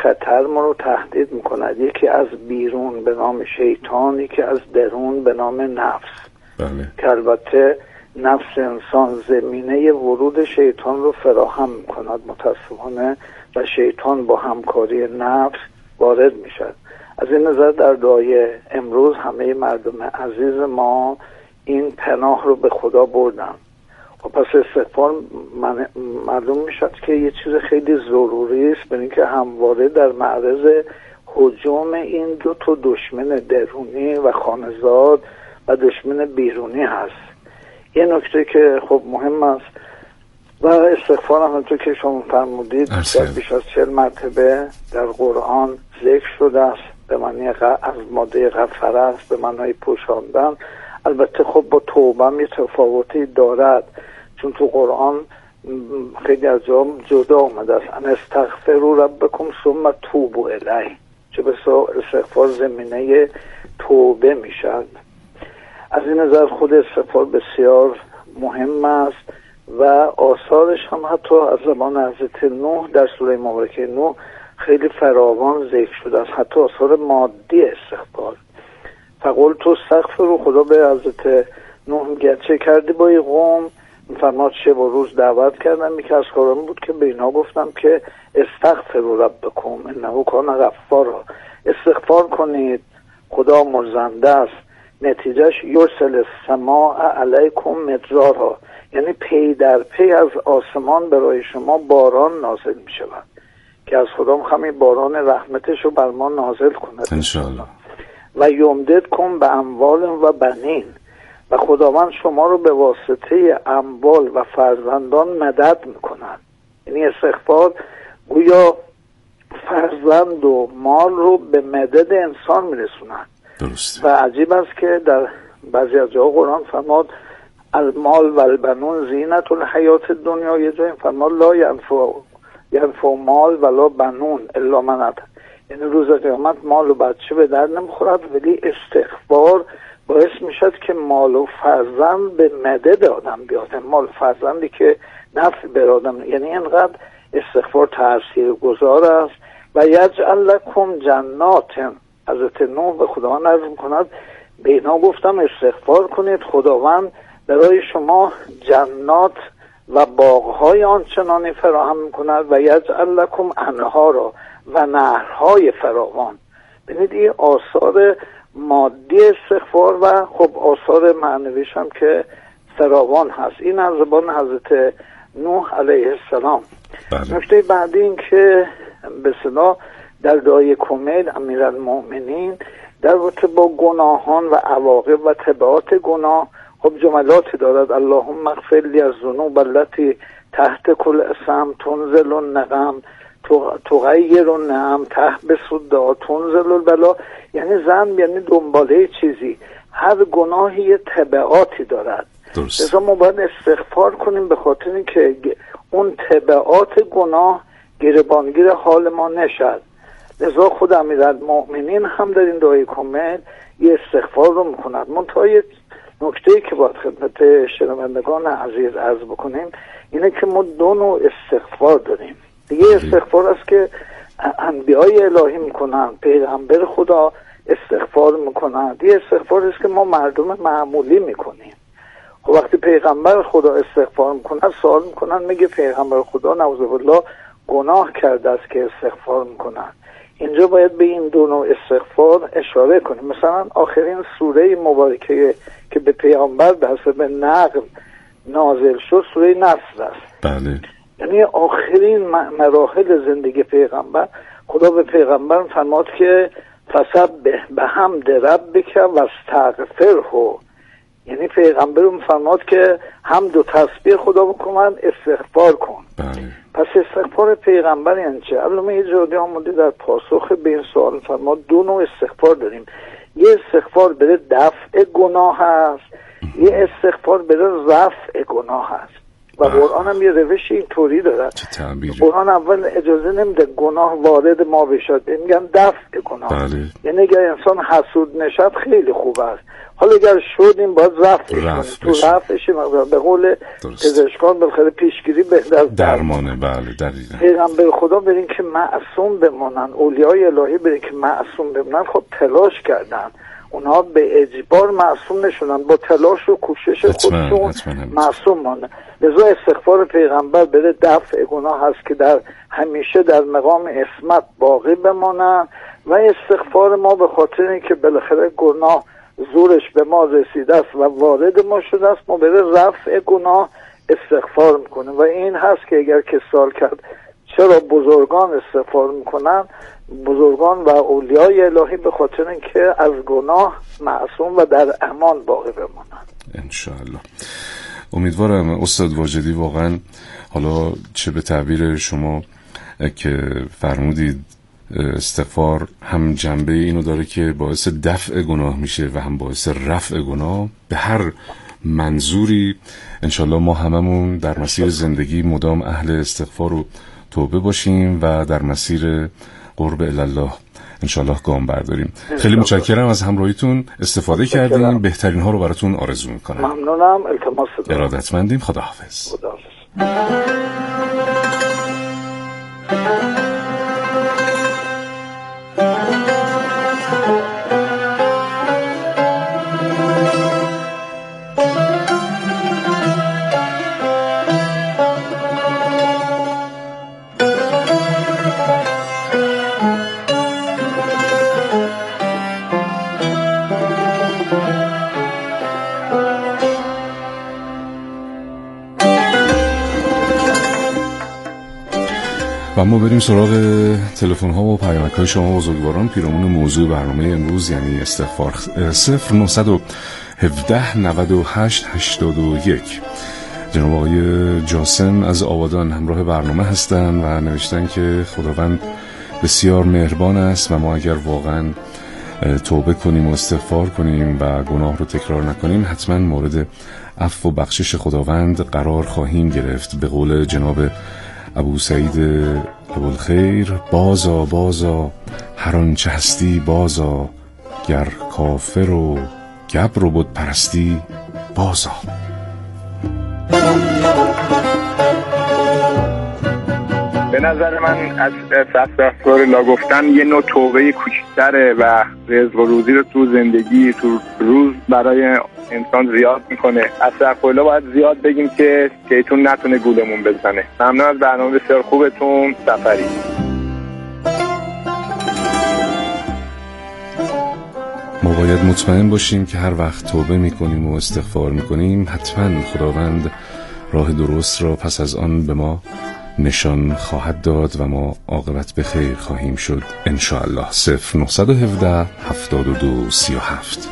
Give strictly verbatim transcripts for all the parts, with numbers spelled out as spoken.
خطر ما رو تهدید میکند، یکی از بیرون به نام شیطان، یکی از درون به نام نفس. بله. که البته نفس انسان زمینه ورود شیطان رو فراهم میکند متاسفانه، و شیطان با همکاری نفس وارد میشد. از این نظر در دعای امروز همه مردم عزیز ما این پناه رو به خدا بردن. و پس استغفار معلوم میشد که یه چیز خیلی ضروری است، برای اینکه همواره در معرض هجوم این دو تا دشمن درونی و خانزاد و دشمن بیرونی هست. یه نکته که خب مهم است و استغفار هم همونطور که شما فرمودید بیش از چهل مرتبه در قرآن ذکر شده است، به معنی از ماده غفره است، به معنی پوشاندن. البته خب با توبه هم یه تفاوتی دارد، چون تو قرآن خیلی از جا جدا آمده است، ان استغفروا ربکم ثم توبوا الیه، چه بسا استغفار زمینه توبه میشد. از این نظر خود استغفار بسیار مهم است و آثارش هم حتی از زمان حضرت نوح در سوره مبارکه نوح خیلی فراوان ذکر شده است، حتی آثار مادی استغفار. فقلت استغفروا، خدا به حضرت نوح میگه چه کردی با این قوم؟ میفرماد شب و روز دعوت کردم، یکی از کارام بود که به اینا گفتم که استغفروا ربکم انه کان غفارا، استغفار کنید خدا مرزنده است، نتیجهش یرسل السماء علیکم مدرارا، یعنی پی در پی از آسمان برای شما باران نازل می شود، که از خدا میخوام باران رحمتش رو بر ما نازل کنه انشاءالله. و یمددکم به اموال و بنین، و خداوند شما رو به واسطه اموال و فرزندان مدد میکنند. یعنی استغفار گویا فرزند و مال رو به مدد انسان میرسونند. درست. و عجیب است که در بعضی از جاها قرآن فرماد المال و البنون زینت الحیات دنیا، یه جایی فرماد لا ینفع ینفع مال ولا بنون الا من اتى، یعنی روز قیامت مال و بچه به در نمیخورد، ولی استغفار باعث میشد که مال و فرزند به مدد آدم بیاد، مال و فرزندی که نفع بر آدم، یعنی اینقدر استغفار تأثیر گذار است. و یجعل لکم جنات، حضرت نوح به خداوند عرض میکند به اینا گفتم استغفار کنید، خداوند برای شما جنات و باغهای آنچنانی فراهم میکند و یجعل لکم انهارا و نهرهای فراوان. ببینید این آثار مادی استغفار و خب آثار معنویش هم که فراوان هست. این از زبان حضرت نوح علیه السلام. نکته بعدی این که به اصطلاح در دعای کمیل امیرالمؤمنین در رابطه با گناهان و عواقب و تبعات گناه خب جملاتی دارد، اللهم اغفر لی الذنوب التي تحت كل اسم تنزل النقم تغیر النعم تحبس الدعا تنزل البلا، یعنی ذنب یعنی دنباله چیزی، هر گناهی یه تبعاتی دارد. درست. لذا ما باید استغفار کنیم به خاطر اینکه اون تبعات گناه گریبانگیر حال ما نشد. لذا خود امیرالمؤمنین هم در این دعای کامل یه استغفار رو میکند. منتها یک نکته‌ای که باید خدمت شنوندگان عزیز عرض بکنیم اینه که ما دو نوع استغفار داریم. دیگه استغفار است که انبیای الهی میکنن، پیغمبر خدا استغفار میکنن. یه استغفار است که ما مردم معمولی میکنیم. خب وقتی پیغمبر خدا استغفار میکنن سوال میکنن، میگه پیغمبر خدا نعوذ بالله گناه کرده است که استغفار میکنن. اینجا باید به این دو نوع استغفار اشاره کنیم. مثلا آخرین سوره مبارکه که به پیغمبر به حسب نقل نازل شد سوره نصر است. بله. یعنی آخرین مراحل زندگی پیغمبر خدا به پیغمبر فرمود که فسبح بحمد ربک واستغفره، یعنی پیغمبر فرمود که حمد و تسبیح خدا بکن، استغفار کن. بله. پس استغفار پیغمبر یعنی چه؟ علامه یه جوری آمده در پاسخ به این سوال فرمود دو نوع استغفار داریم. یه استغفار برای دفع گناه هست، یه استغفار برای رفع گناه هست. و قرآن هم یه روش اینطوری داره. قرآن اول اجازه نمیده گناه وارد ما بشد، میگن دفع گناه. بله. یعنی اگر انسان حسود نشد خیلی خوب است، حالا اگر شدیم باید رفع کنیم، تو رفعش به قول پزشکان بالاخره پیشگیری بهتر از درمانه. بله دقیقاً. پیغمبر خدا برین که معصوم بمونن، اولیای الهی برین که معصوم بمونن، خب تلاش کردن، اونها به اجبار معصوم نشونن، با تلاش و کوشش خودشون معصوم مانن. لذا استغفار پیغمبر بره دفع گناه هست که در همیشه در مقام عصمت باقی بمانن، و استغفار ما به خاطر اینکه بالاخره گناه زورش به ما رسیده است و وارد ما شده است، ما بره رفع گناه استغفار میکنه. و این هست که اگر که سوال کرد چرا بزرگان استغفار میکنن، بزرگان و اولیای الهی به خاطر اینکه از گناه معصوم و در امان باقی بمانند. انشاءالله. امیدوارم استاد واجدی واقعا، حالا چه به تعبیر شما که فرمودید استغفار هم جنبه اینو داره که باعث دفع گناه میشه و هم باعث رفع گناه، به هر منظوری انشالله ما هممون در مسیر زندگی مدام اهل استغفار و توبه باشیم و در مسیر قرب الله انشالله گام برداریم. خیلی متشکرم از همراهیتون، استفاده کردیم، بهترین ها رو براتون آرزو میکنم. ممنونم، التماس دارم. ارادتمندیم. خداحافظ. خداحافظ. و ما بریم سراغ تلفن ها و پیامک های شما بزرگواران. پیرامون موضوع برنامه امروز یعنی استغفار. صفر نهصد و هفده نود و هشت هشتاد و یک. جناب آقای جاسم از آبادان همراه برنامه هستن و نوشتن که خداوند بسیار مهربان است و ما اگر واقعا توبه کنیم و استغفار کنیم و گناه رو تکرار نکنیم حتما مورد عفو و بخشش خداوند قرار خواهیم گرفت. به قول جناب ابو سعید ابوالخیر، بازا بازا هر آنچه هستی بازا، گر کافر و گبر و بت پرستی بازا. به نظر من از استغفار لا گفتن یه نوع توبه کوچکتره و رزق و روزی رو تو زندگی تو روز برای انسان زیاد میکنه. استغفرالله باید زیاد بگیم که شیطون نتونه گولمون بزنه. ممنون از برنامه بسیار خوبتون. سفری. ما باید مطمئن باشیم که هر وقت توبه میکنیم و استغفار میکنیم حتما خداوند راه درست را پس از آن به ما نشان خواهد داد و ما عاقبت به خیر خواهیم شد انشاءالله. صفر نهصد و هفده هفتاد و دو سی و هفت.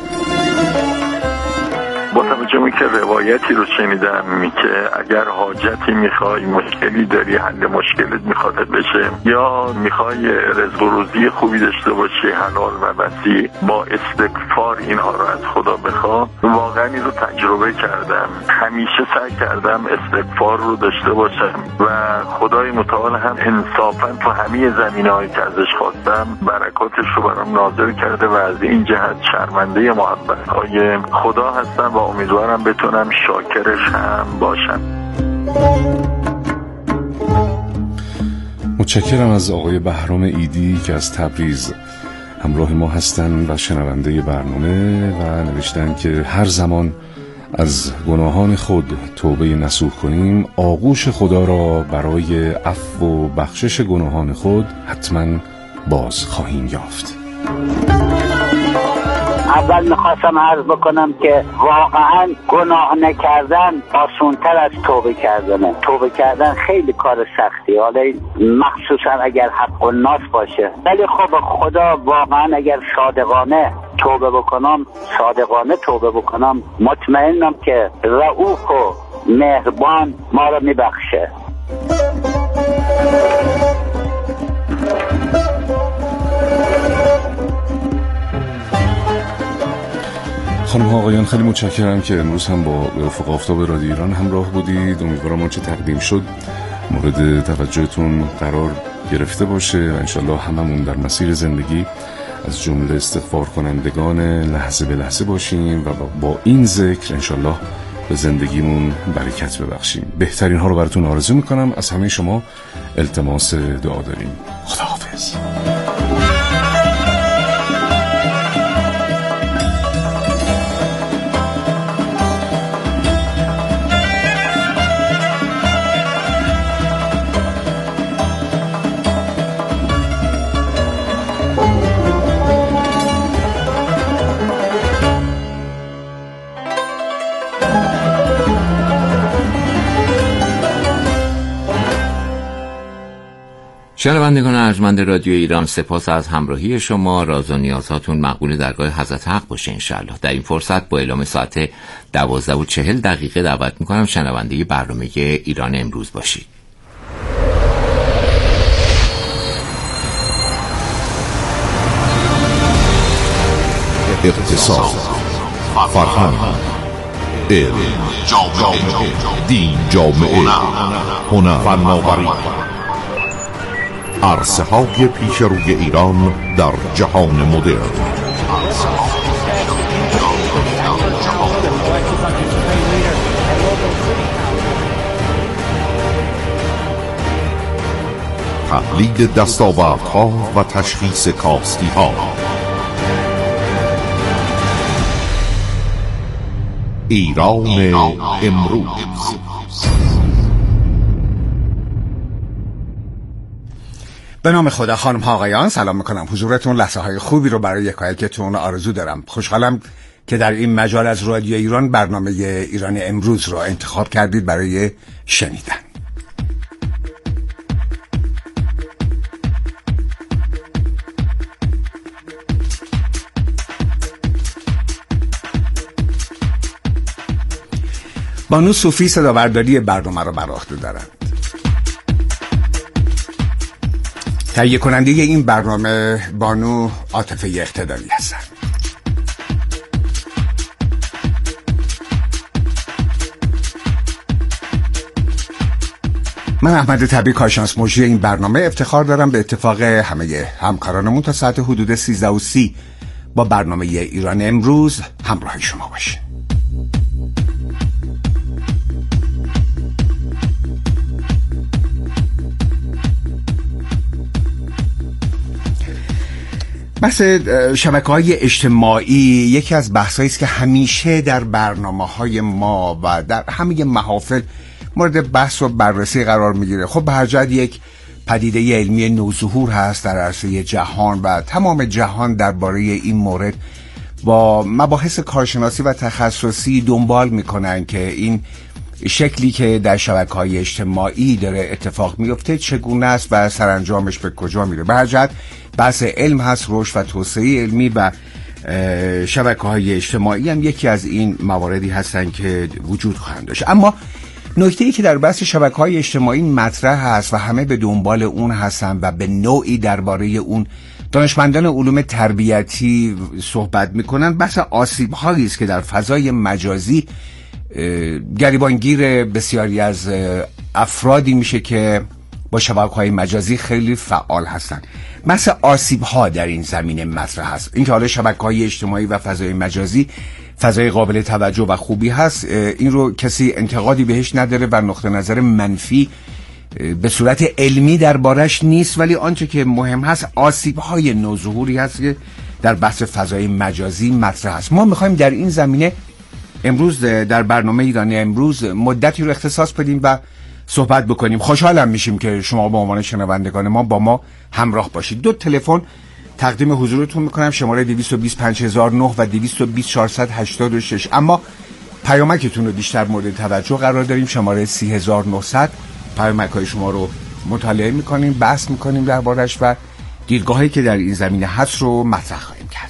با توجه به که روایتی رو شنیدم می که اگر حاجتی میخوای، مشکلی داری، حل مشکلت میخواد بشه یا میخوای رزق و روزی خوبی داشته باشی، حلال و وسیع، با استغفار اینها رو از خدا بخوا. واقعا این رو تجربه کردم، همیشه سعی کردم استغفار رو داشته باشم و خدای متعال هم انصافا تو همه زمینه‌هایی که ازش خواستم برکاتش رو برام نازل کرده و از این جهت شرمنده محبت‌های خدا هستم و امیدوارم بتونم شاکرش هم باشم. متشکرم از آقای بهرام ایدی که از تبریز همراه ما هستن و شنونده برنامه و نوشتن که هر زمان از گناهان خود توبه نصوح کنیم آغوش خدا را برای عفو و بخشش گناهان خود حتما باز خواهیم یافت. اول میخواستم عرض بکنم که واقعا گناه نکردن آسان‌تر از توبه کردنه. توبه کردن خیلی کار سختی، حالا مخصوصا اگر حق الناس باشه. ولی خب خدا واقعا اگر صادقانه توبه بکنم صادقانه توبه بکنم مطمئنم که رؤوف و مهربان ما رو میبخشه. خانم ها آقایان، خیلی متشکرم که امروز هم با افق آفتاب رادیو ایران همراه بودید. امیدوارم آنچه تقدیم شد مورد توجهتون قرار گرفته باشه و انشالله هممون در مسیر زندگی از جمله استغفار کنندگان لحظه به لحظه باشیم و با این ذکر انشالله به زندگیمون برکت ببخشیم. بهترین ها رو براتون آرزو میکنم. از همه شما التماس دعا داریم. خداحافظ. شنوندگان ارجمند رادیو ایران، سپاس از همراهی شما. راز و نیازاتون مقبول درگاه حضرت حق باشه انشالله. در این فرصت با اعلام ساعت دوازده و چهل دقیقه دعوت میکنم شنونده برنامه ایران امروز باشید. اقتصاد، فرهنگ، علم، جامعه، دین، جامعه، هنر، فناوری، عرصه های پیش روی ایران در جهان مدرن. تحلیل دستاوردها و تشخیص کاستی ها. ایران امروز. به نام خدا. خانم ها آقایان، سلام میکنم حضورتون. لحظه های خوبی رو برای یکایکتون آرزو دارم. خوشحالم که در این مجال از رادیو ایران برنامه ایران امروز رو انتخاب کردید برای شنیدن. بانو صوفی صداورداری برنامه رو بر عهده دارند. تهیه کننده این برنامه بانو عاطفه اقتداری هستند. من احمد طبی کارشناس مجری این برنامه افتخار دارم به اتفاق همه همکارانمون تا ساعت حدود سیزده و سی با برنامه ایران امروز همراه شما باشیم. بحث شبکه‌های اجتماعی یکی از بحثایی است که همیشه در برنامه‌های ما و در همه محافل مورد بحث و بررسی قرار می‌گیره. خب به هر جهت یک پدیده علمی نوظهور هست در عرصه جهان و تمام جهان درباره این مورد با مباحث کارشناسی و تخصصی دنبال می‌کنن که این شکلی که در شبکه‌های اجتماعی داره اتفاق میفته چگونه است و سرانجامش به کجا میره. به هر جهت بحث علم هست، رشد و توسعه علمی و شبکه‌های اجتماعی هم یکی از این مواردی هستن که وجود خواهند داشت. اما نکته‌ای که در بحث شبکه‌های اجتماعی مطرح هست و همه به دنبال اون هستن و به نوعی درباره اون دانشمندان علوم تربیتی صحبت میکنن، بحث آسیب‌هایی است که در فضای مجازی گریبانگیر بسیاری از افرادی میشه که با شبکه‌های مجازی خیلی فعال هستن. مثل آسیب‌ها در این زمینه مطرح هست. اینکه حالا شبکه‌های اجتماعی و فضای مجازی فضای قابل توجه و خوبی هست، این رو کسی انتقادی بهش نداره و نقطه نظر منفی به صورت علمی دربارش نیست، ولی آنچه که مهم هست آسیب‌های نوظهوری هست که در بحث فضای مجازی مطرح هست. ما می‌خوایم در این زمینه امروز در برنامه ایران امروز مدتی رو اختصاص بدیم و صحبت بکنیم. خوشحالم میشیم که شما به عنوان شنوندگان ما با ما همراه باشید. دو تلفن تقدیم حضورتون میکنم، شماره دویست و بیست پنج هزار و نه و دویست و بیست چهارصد و هشتاد و شش. اما پیامکتون رو بیشتر مورد توجه قرار داریم، شماره سی هزار و نهصد. پیامک‌های شما رو مطالعه میکنیم، بحث میکنیم دربارش و دیدگاهی که در این زمینه هست رو مطرح خواهیم کرد.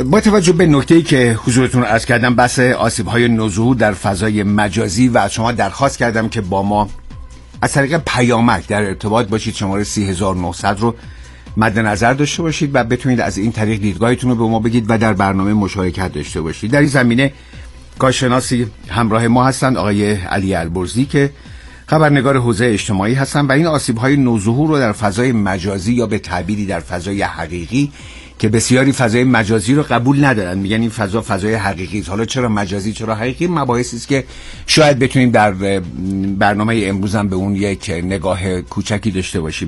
با توجه به نکته‌ای که حضورتون عرض کردم بحث آسیب‌های نوظهور در فضای مجازی و از شما درخواست کردم که با ما از طریق پیامک در ارتباط باشید، شماره سی هزار و نهصد رو مد نظر داشته باشید و بتونید از این طریق دیدگاهتون رو به ما بگید و در برنامه مشارکت داشته باشید. در این زمینه کارشناسی همراه ما هستند آقای علی البرزی که خبرنگار حوزه اجتماعی هستن و این آسیب‌های نوظهور رو در فضای مجازی یا به تعبیری در فضای حقیقی که بسیاری فضای مجازی رو قبول ندارن، میگن این فضا فضای حقیقی است. حالا چرا مجازی چرا حقیقی؟ مباحثی است که شاید بتونیم در برنامه امروز هم به اون یک نگاه کوچکی داشته باشیم.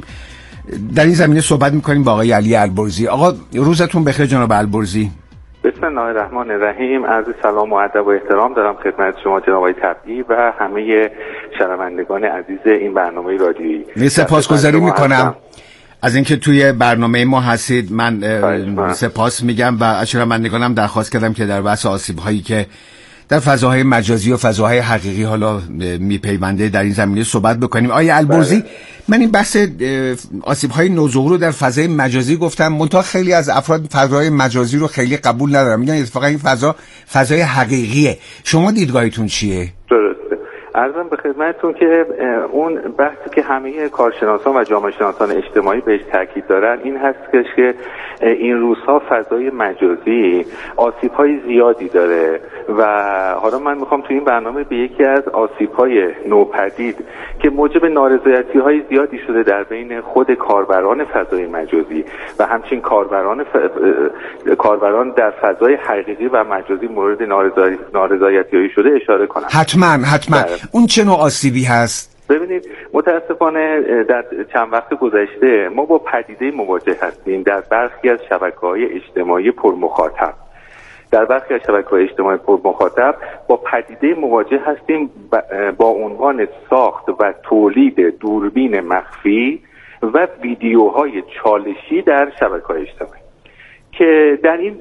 در این زمینه صحبت می‌کنیم با آقای علی البرزی. آقا روزتون بخیر جناب البرزی. بسم الله الرحمن الرحیم. عرض سلام و ادب و احترام دارم خدمت شما جناب آقای طبعی و همه شنوندگان عزیز این برنامه رادیویی. سپاسگزاری میکنم از اینکه توی برنامه ما هستید. من سپاس میگم و از شنوندگانم درخواست کردم که در بحث آسیب‌هایی که در فضاهای مجازی و فضاهای حقیقی حالا میپیونده در این زمینه صحبت بکنیم. آقای البرزی، من این بحث آسیب‌های نوظهور رو در فضای مجازی گفتم، منتها خیلی از افراد فضای مجازی رو خیلی قبول ندارن، میگن اتفاقا این فضا فضای حقیقیه. شما دیدگاهتون چیه؟ درسته. عرضم به خدمتتون که اون بحثی که همه کارشناسان و جامعه شناسان اجتماعی بهش تاکید دارن این هست که این روزها فضای مجازی آسیب‌های زیادی داره و حالا من میخوام تو این برنامه به یکی از آسیب‌های نوپدید که موجب نارضایتی‌های زیادی شده در بین خود کاربران فضای مجازی و همچنین کاربران ف... کاربران در فضای حقیقی و مجازی مورد نارضایتی‌هایی شده اشاره کنم. حتما حتما. اون چه نوع آسیبی هست؟ ببینید متاسفانه در چند وقت گذشته ما با پدیده مواجه هستیم در برخی از شبکه‌های اجتماعی پرمخاطب در برخی از شبکه‌های اجتماعی پرمخاطب با پدیده مواجه هستیم با عنوان ساخت و تولید دوربین مخفی و ویدیوهای چالشی در شبکه‌های اجتماعی که در این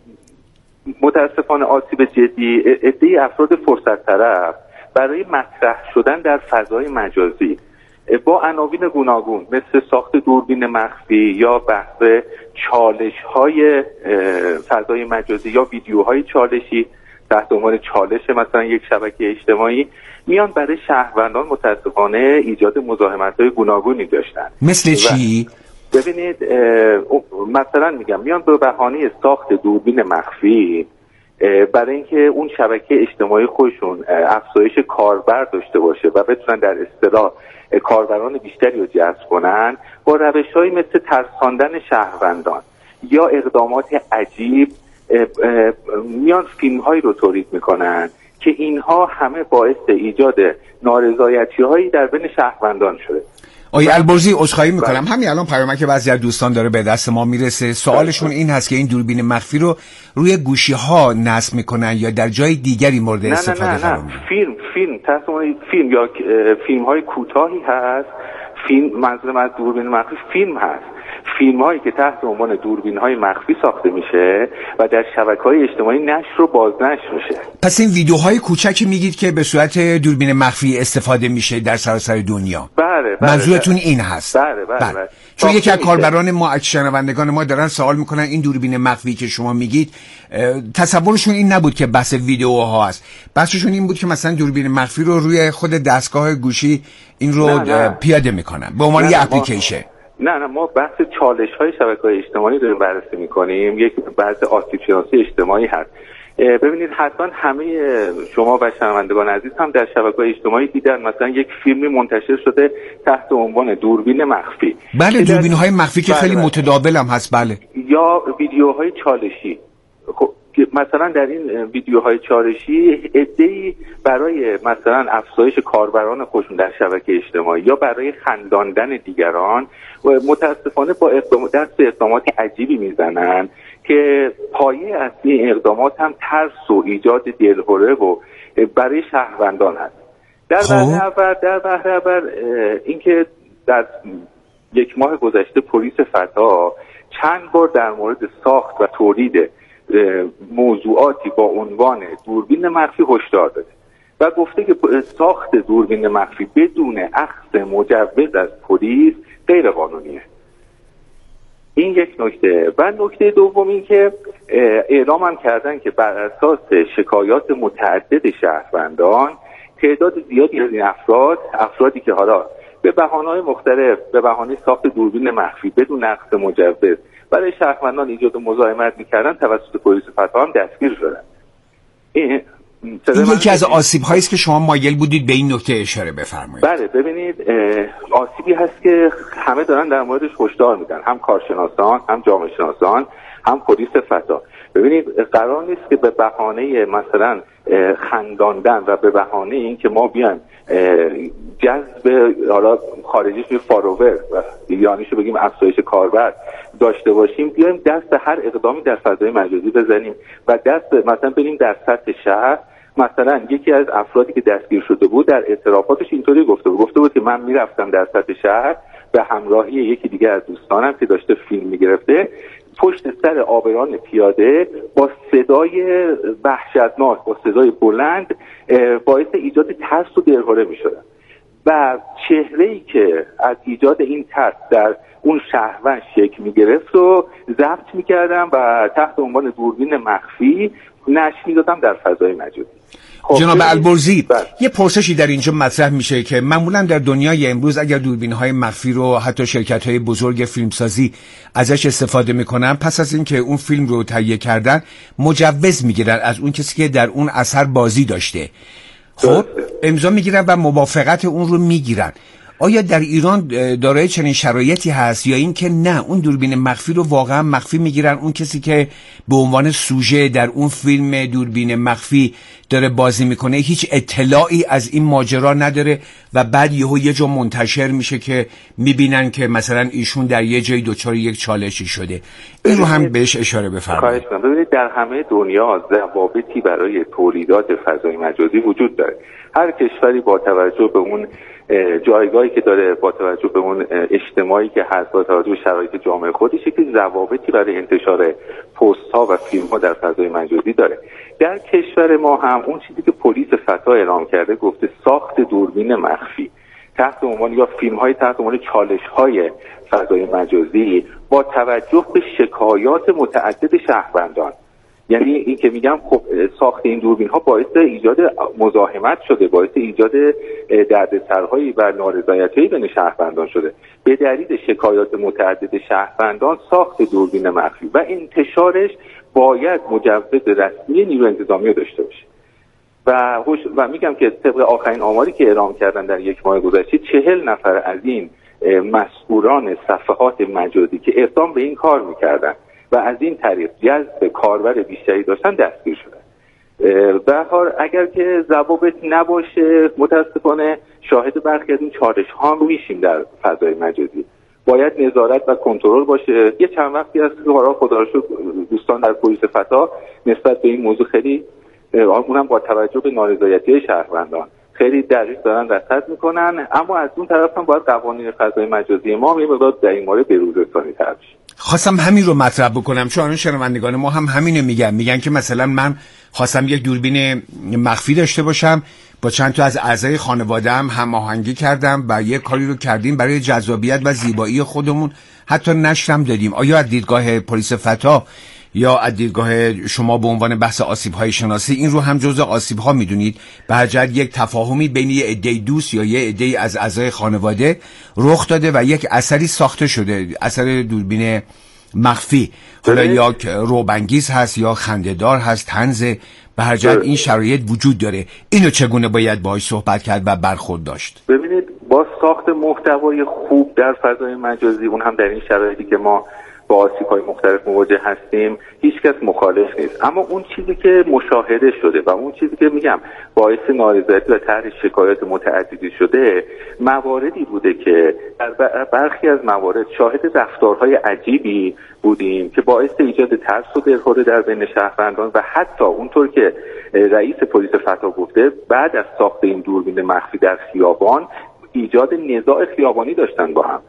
متاسفانه آسیب جدی عده‌ای افراد فرصت طلب برای مطرح شدن در فضای مجازی با عناوین گوناگون مثل ساخت دوربین مخفی یا بحث چالش‌های فضای مجازی یا ویدیوهای چالشی تحت عنوان چالش مثلا یک شبکه اجتماعی میان برای شهروندان متاسفانه ایجاد مزاحمت‌های گوناگونی داشتن. مثل چی؟ ببینید مثلا میگم میان به بهانه ساخت دوربین مخفی برای اینکه اون شبکه اجتماعی خودشون افزایش کاربر داشته باشه و بتونن در اصطلاح کاربران بیشتری رو جذب کنن با روش‌هایی مثل ترساندن شهروندان یا اقدامات عجیب میان فیلم‌هایی رو تولید میکنن که اینها همه باعث ایجاد نارضایتی‌هایی در بین شهروندان شده. آقای البرزی عذرخواهی میکنم، همین الان پیامک بعضی از دوستان داره به دست ما میرسه. سوالشون این هست که این دوربین مخفی رو روی گوشی ها نصب میکنن یا در جای دیگری مورد نه استفاده نه نه قرار نه میدن؟ فیلم فیلم تصمیم فیلم یا فیلم های کوتاهی هست. فیلم منظورم از دوربین مخفی فیلم هست، فیلم هایی که تحت عنوان دوربین های مخفی ساخته میشه و در شبکه‌های اجتماعی نشر و بازنشر میشه. پس این ویدیوهای کوچکی میگید که به صورت دوربین مخفی استفاده میشه در سراسر دنیا؟ بله بله. منظورتون این هست؟ بله بله, بله. بله. چون یکی از کاربران ما از شنوندگان ما دارن سوال میکنن این دوربین مخفی که شما میگید تصورشون این نبود که بحث ویدیوها هست، بحثشون این بود که مثلا دوربین مخفی رو روی خود دستگاه گوشی این رو نه نه. پیاده میکنن به عنوان یه اپلیکیشن. نه نه ما بحث چالش های شبکه‌های اجتماعی داریم بررسی میکنیم. یک بحث آسیب شناسی اجتماعی هست. ببینید حتما همه شما و شنوندگان عزیز هم در شبکه‌های اجتماعی دیدن مثلا یک فیلمی منتشر شده تحت عنوان دوربین مخفی. بله دوربین‌های مخفی که بله خیلی بله. متداول هم هست. بله. یا ویدیوهای چالشی. خب مثلا در این ویدیوهای چالشی عده‌ای برای مثلا افزایش کاربران خودشون در شبکه اجتماعی یا برای خنداندن دیگران و متاسفانه با اقدامات دست به اقدامات عجیبی میزنن که پایه اصلی اقدامات هم ترس و ایجاد دلهره و برای شهروندان هست. در بحث اول در بحث اول اینکه در یک ماه گذشته پلیس فتا چند بار در مورد ساخت و تولید موضوعاتی با عنوان دوربین مخفی هشدار داده و گفته که ساخت دوربین مخفی بدون اخذ مجوز از پلیس غیر قانونیه. این یک نکته. و نکته دوم این که اعلام هم کردن که بر اساس شکایات متعدد شهروندان تعداد زیادی از این افراد افرادی که حالا به بهانه‌های مختلف، به بهانه ساخت دوربین مخفی بدون نقض مجوز برای شهروندان ایجاد مزاحمت می‌کردن توسط پلیس فتح هم دستگیر شدن. این این یکی از آسیب‌هایی است که شما مایل بودید به این نکته اشاره بفرمایید. بله ببینید آسیبی هست که همه دارن در موردش هشدار میدن، هم کارشناسان، هم جامعه شناسان، هم پلیس فتا. ببینید قرار نیست که به بهانه مثلا خنداندن و به بهانه این که ما بیان جذب حالا خارجیش می فالوور و ایرانیشو بگیم افزایش کاربر داشته باشیم بیایم دست هر اقدامی در فضای مجازی بزنیم و دست مثلا بریم در سطح شهر. مثلا یکی از افرادی که دستگیر شده بود در اعترافاتش اینطوری گفته بود گفته بود که من میرفتم در سطح شهر به همراهی یکی دیگه از دوستانم که داشته فیلم میگرفته پشت سر عابران پیاده با صدای وحشتناک، با صدای بلند باعث ایجاد ترس و دلهره میشدن و چهره‌ای که از ایجاد این ترس در اون شهروند شکل میگرفت و ضبط میکردم و تحت عنوان دوربین مخفی نشر میدادم در فضای مجازی. خب جناب البرزی یه پرسشی در اینجا مطرح میشه که معمولا در دنیای امروز اگر دوربین‌های مخفی رو حتی شرکت‌های بزرگ فیلمسازی ازش استفاده میکنن پس از اینکه اون فیلم رو تهیه کردن مجوز میگیرن از اون کسی که در اون اثر بازی داشته، خب امضا میگیرن و موافقت اون رو میگیرن. آیا در ایران دارای چنین شرایطی هست یا این که نه اون دوربین مخفی رو واقعا مخفی میگیرن، اون کسی که به عنوان سوژه در اون فیلم دوربین مخفی داره بازی میکنه هیچ اطلاعی از این ماجرا نداره و بعد یهو یه جا منتشر میشه که میبینن که مثلا ایشون در یه جای دچار یک چالشی شده؟ این رو هم بهش اشاره بفرمایید. ببینید در همه دنیا ضوابطی برای تولیدات فضای مجازی وجود داره. هر کشوری با توجه به اون جایگاهی که داره، با توجه به اون اجتماعی که هست، با توجه به شرایط جامعه خودش که ضوابطی برای انتشار پست ها و فیلم ها در فضای مجازی داره. در کشور ما هم اون چیزی که پلیس فتا اعلام کرده گفته ساخت دوربین مخفی تحت عنوان یا فیلم های تحت عنوان چالش های فضای مجازی با توجه به شکایات متعدد شهروندان. یعنی این که میگم خب ساخت این دوربین ها باعث ایجاد مزاحمت شده، باعث ایجاد دردسرهایی و نارضایتی‌هایی بین شهروندان شده به دلیل شکایات متعدد شهروندان. ساخت دوربین مخفی و انتشارش باید مجوز رسمی نیروی انتظامی داشته باشه و و میگم که طبق آخرین آماری که اعلام کردن در یک ماه گذشته چهل نفر از این مسئولان صفحات مجازی که اقدام به این کار میکردن و از این طریق جذب کاربر بیشتری داشتن دستگیر شدن. به هر حال اگر که ضوابط نباشه متاسفانه شاهد برخی از این چالش ها میشیم در فضای مجازی. باید نظارت و کنترل باشه. یه چند وقتی هست که خدا رو شکر دوستان در پلیس فتا نسبت به این موضوع خیلی اونم با توجه به نارضایتی شهروندان خیلی دقیق دارن رصد میکنن، اما از اون طرف هم باید قوانین فضای مجازی ما یه مقدار در این مورد بروز رسانی تر بشه. خواستم همین رو مطرح بکنم چون شنوندگان ما هم همینو میگن میگن که مثلا من خواستم یک دوربین مخفی داشته باشم، با چند تا از اعضای خانواده‌ام هماهنگی کردم و یک کاری رو کردیم برای جذابیت و زیبایی خودمون، حتی نشرم دادیم. آیا از دیدگاه پلیس فتا یا از دیدگاه شما به عنوان بحث آسیب‌های شناسی این رو هم جزء آسیب‌ها میدونید؟ به هر جهت یک تفاهمی بین یه عده دوست یا یه عده از اعضای خانواده رخ داده و یک اثری ساخته شده، اثر دوربین مخفی، حالا یا روبانگیز هست یا خنده‌دار هست، طنز، به هر جهت این شرایط وجود داره. اینو چگونه باید باهاش صحبت کرد و برخورد داشت؟ ببینید با ساخت محتوای خوب در فضای مجازی، اون هم در این شرایطی که ما با آسیب‌های مختلف مواجه هستیم، هیچ کس مخالف نیست، اما اون چیزی که مشاهده شده و اون چیزی که میگم باعث نارضایتی و طرح شکایات متعددی شده مواردی بوده که در برخی از موارد شاهد رفتارهای عجیبی بودیم که باعث ایجاد ترس و دلهره در بین شهروندان و حتی اونطور که رئیس پلیس فتا گفته بعد از ساخت این دوربین مخفی در خیابان ایجاد نزاع خیابانی داشتن با هم.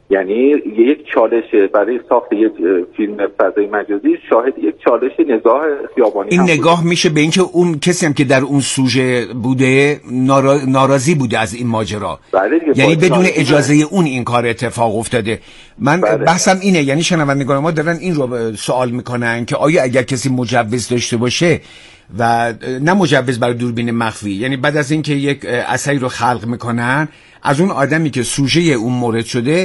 یعنی یک چالش برای ساخت یک فیلم فضای مجازی شاهد یک چالش نگاه خیابانی این نگاه بوده. میشه به اینکه اون کسی هم که در اون سوژه بوده نارا... ناراضی بوده از این ماجرا، یعنی بدون اجازه بوده. اون این کار اتفاق افتاده. من بله. بحثم اینه، یعنی شنوندگان ما دارن این رو سوال میکنن که آیا اگر کسی مجوز داشته باشه و نه مجوز برای دوربین مخفی، یعنی بعد از اینکه یک اثری رو خلق میکنن از اون آدمی که سوژه اون مورد شده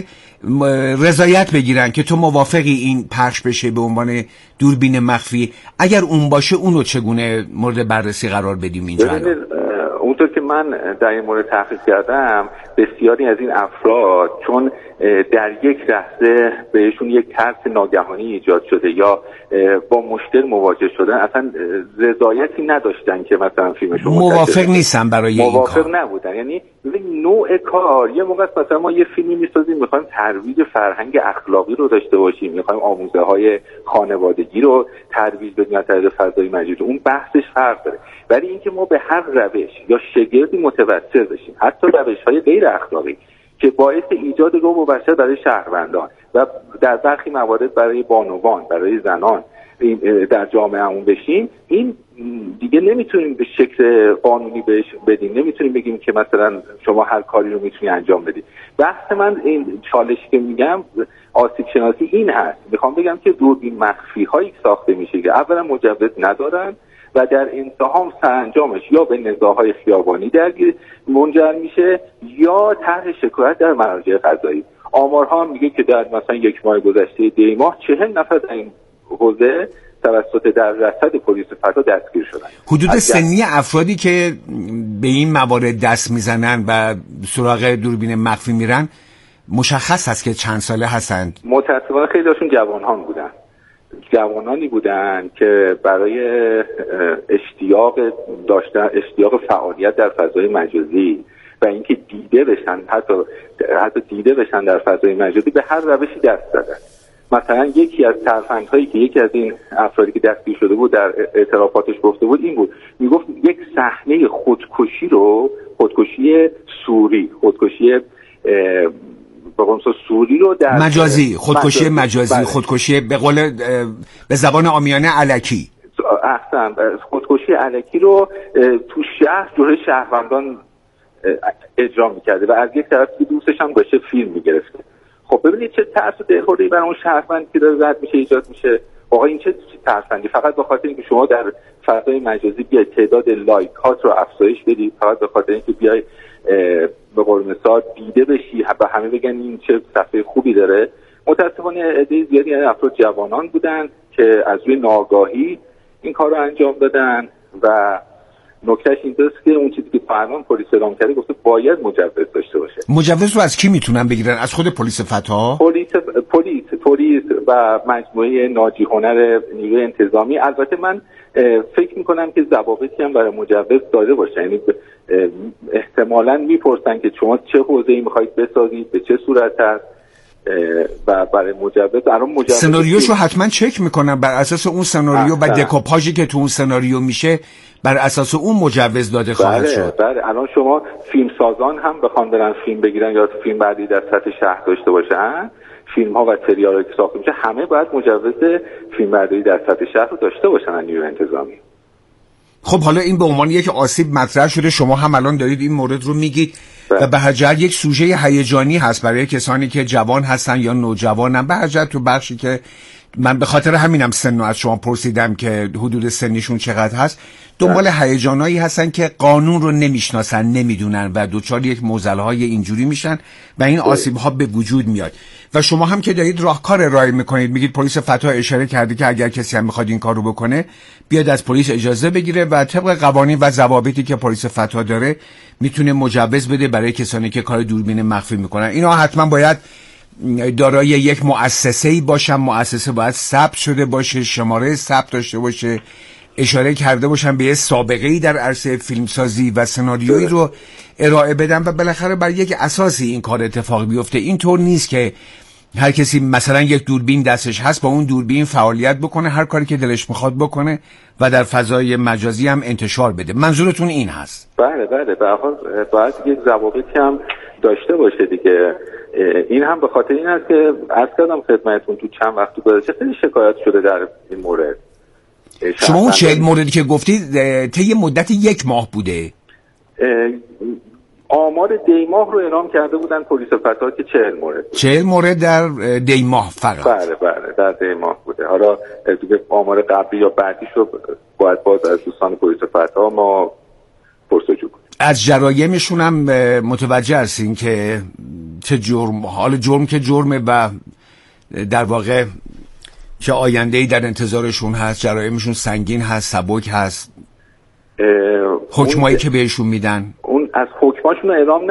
رضایت بگیرن که تو موافقی این پخش بشه به عنوان دوربین مخفی، اگر اون باشه اونو چگونه مورد بررسی قرار بدیم اینجا؟ اونطور که من در این مورد تحقیق کردم بسیاری از این افراد چون در یک لحظه بهشون یک ترس ناگهانی ایجاد شده یا با مشکل مواجه شدن اصلا رضایتی نداشتن که مثلا فیلمشون موافق نیستن برای این موافق کار. نبودن. یعنی نوع کار یه موقع مثلا ما یه فیلمی میسازیم میخوایم ترویج فرهنگ اخلاقی رو داشته باشیم، میخوایم آموزه های خانوادگی رو ترویج بدیم از طریق فضای مجازی، اون بحثش فرق داره. ولی اینکه ما به هر روش یا شگردی متوسل بشیم، حتی روش‌های غیر اخلاقی که باعث ایجاد رعب و وحشت برای شهروندان و در برخی موارد برای بانوان، برای زنان در جامعهمون بشیم، این دیگه نمیتونیم به شکل قانونی بهش بدیم، نمیتونیم بگیم که مثلا شما هر کاری رو میتونی انجام بدی. بحث من این چالشی که میگم آسیب شناسی این هست، میخوام بگم که دوربین مخفی هایی ساخته میشه که اولا مجوز ندارن و در انتها سرانجامش یا به نزاع‌های خیابانی درگیر منجر میشه یا طرح شکایت در مراجع قضایی. آمارها هم میگه که در مثلا یک ماه گذشته دی ماه چهل نفر در این حوزه توسط در رصد پلیس فتا دستگیر شدن. حدود سنی افرادی که به این موارد دست میزنن و سراغ دوربین مخفی میرن مشخص هست که چند ساله هستند؟ متأسفانه خیلی هاشون جوانان بودن. جوانانی بودن که برای اشتیاق داشتن اشتیاق فعالیت در فضای مجازی و اینکه دیده بشن، حتی حتی دیده بشن در فضای مجازی به هر روشی دست زدن. مثلا یکی از ترفندهایی که یکی از این افرادی که دستگیر شده بود در اعترافاتش گفته بود این بود، میگفت یک صحنه خودکشی رو، خودکشی سوری، خودکشی به قول سوری رو در مجازی، خودکشی مجازی, مجازی بله. خودکشی به قول به زبان عامیانه الکی، احسن، خودکشی الکی رو تو شهر جلوی شهروندان اجرا میکرده و از یک طرف که دوستش هم باشه فیلم میگرفته. خب ببینید چه ترس و دلخوری برای اون شهروند که داره رد میشه ایجاد میشه. واقعا این چه ترسندی، فقط به خاطر اینکه شما در فضای مجازی بیاید تعداد لایک هات رو افزایش بدید، فقط به خاطر اینکه بیای به قول مثال دیده بشی و همه بگن این چه صفحه خوبی داره. متاسفانه عده زیادی از افراد جوانان بودن که از روی ناآگاهی این کار رو انجام دادن و نکتهش اینجاست که اون چیزی که فرمان پلیس اعلام کرده گفته باید مجوز داشته باشه. مجوز رو از کی میتونن بگیرن؟ از خود پلیس فتا؟ پلیس پلیس پلیس و مجموعه ناجی هنر نیروی انتظامی. البته من فکر میکنم که ضوابطی هم برای مجوز داده باشه، یعنی احتمالاً میپرسن که شما چه حوزه‌ای میخواید بسازید، به چه صورت است و برای مجوز الان مجوز سناریوشو حتما چک میکنن، بر اساس اون سناریو و دکوپاژی که تو اون سناریو میشه بر اساس اون مجوز داده خواهد بله، شد. بله. الان شما فیلم سازان هم بخوان برن فیلم بگیرن یا فیلم بعدی در سطح شهر داشته باشن، فیلم ها و سریال که ساخته میشه همه باید مجوز فیلم برداری در سطح شهر رو داشته باشن نیروی انتظامی. خب حالا این به عنوان یک آسیب مطرح شده، شما هم الان دارید این مورد رو میگید و به هر جهت یک سوژه هیجانی هست برای کسانی که جوان هستن یا نوجوانن. به هر جهت تو بخشی که من به خاطر همینم سن از شما پرسیدم که حدود سنشون چقدر هست، دنبال هیجانایی هستن که قانون رو نمیشناسن، نمیدونن و دوچار یک معضلهای اینجوری میشن و این آسیب ها به وجود میاد. و شما هم که دارید راهکار ارائه میکنید، میگید پلیس فتا اشاره کرده که اگر کسی هم میخواد این کار رو بکنه بیاد از پلیس اجازه بگیره و طبق قوانین و ضوابطی که پلیس فتا داره میتونه مجوز بده برای کسانی که کار دوربین مخفی میکنن. اینا حتما باید دارای یک مؤسسه‌ای باشن، مؤسسه باید ثبت شده باشه، شماره ثبت داشته باشه، اشاره کرده باشن به یه سابقه‌ای در عرصه فیلمسازی و سناریویی رو ارائه بدن و بالاخره بر یک اساسی این کار اتفاق بیفته. اینطور نیست که هر کسی مثلا یک دوربین دستش هست با اون دوربین فعالیت بکنه، هر کاری که دلش میخواد بکنه و در فضای مجازی هم انتشار بده. منظورتون این هست؟ بله بله، به هر حال باید یک ضوابطی هم داشته باشه دیگه. این هم به خاطر این است که عرض کردم خدمتتون تو چند وقت گذشته خیلی شکایت شده در این مورد. شما اون چهل موردی که گفتید طی مدت یک ماه بوده؟ آمار دی ماه رو اعلام کرده بودن پلیس فتا که چهل مورد چهل مورد در دی ماه فقط؟ بله بله در دی ماه بوده. حالا دیگه آمار قبلی یا بعدیش رو باید باز از دوستان پلیس فتا ما پرسجو کنیم. از جرایمشون هم متوجه هستین که چه جرم، حال جرم که جرمه و در واقع چه آینده‌ای در انتظارشون هست؟ جرایمشون سنگین هست، سبک هست؟ حکمایی که بهشون میدن اون از حکماشون اعلام